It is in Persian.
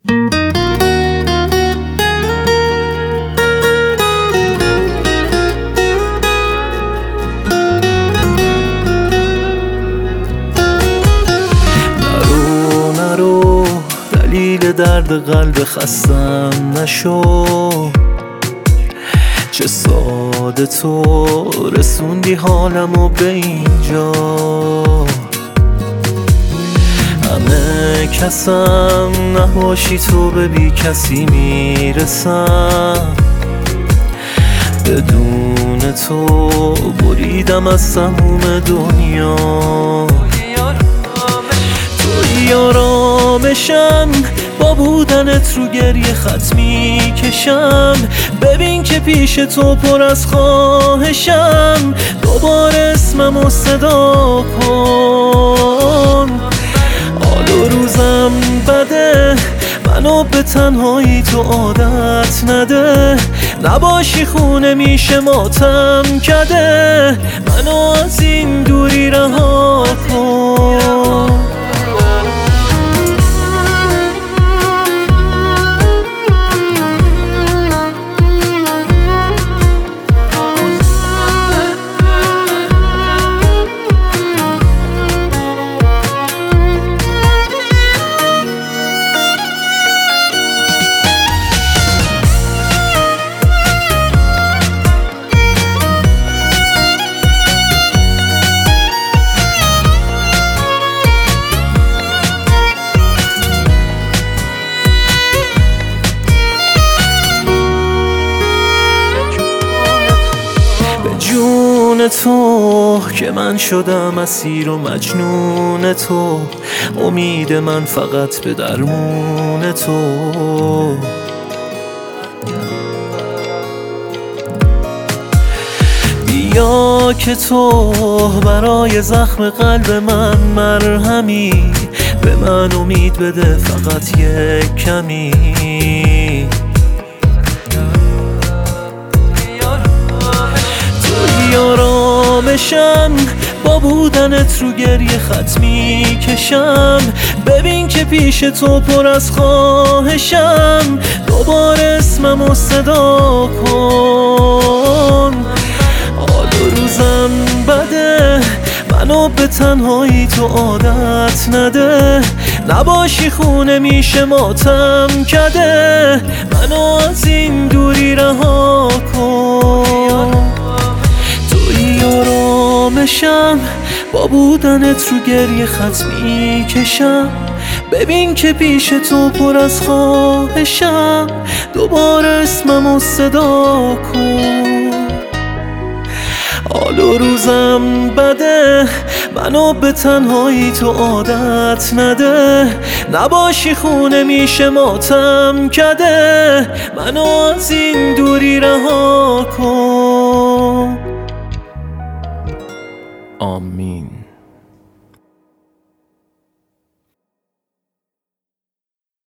نرو دلیل درد قلب خستم نشو، چه ساده تو رسوندی حالمو به اینجا. همه کسم نباشی تو به بی کسی میرسم، بدون تو بریدم از سموم دنیا. توی آرامشم با بودنت رو گریه خط میکشم، ببین که پیش تو پر از خواهشم، دوباره اسممو صدا کن. حال و روزم بده، منو به تنهایی تو عادت نده، نباشی خونه میشه ماتم کده، منو از این دوری رها کن. جون تو که من شدم اسیر و مجنون تو، امید من فقط به درمون تو. بیا که تو برای زخم قلب من مرهمی، به من امید بده فقط یک کمی. آرامشم با بودنت رو گریه خط میکشم، ببین که پیش تو پر از خواهشم، دوباره اسممو صدا کن. حال و روزم بده، منو به تنهایی تو عادت نده، نباشی خونه میشه ماتم کده، منو از این دوری رها کن. آرامشم با بودنت رو گریه خط میکشم، ببین که پیش تو پر از خواهشم، دوباره اسممو صدا کن. حال و روزم بده، منو به تنهایی تو عادت نده، نباشی خونه میشه ماتم کده، منو از این دوری رها کن. آمین.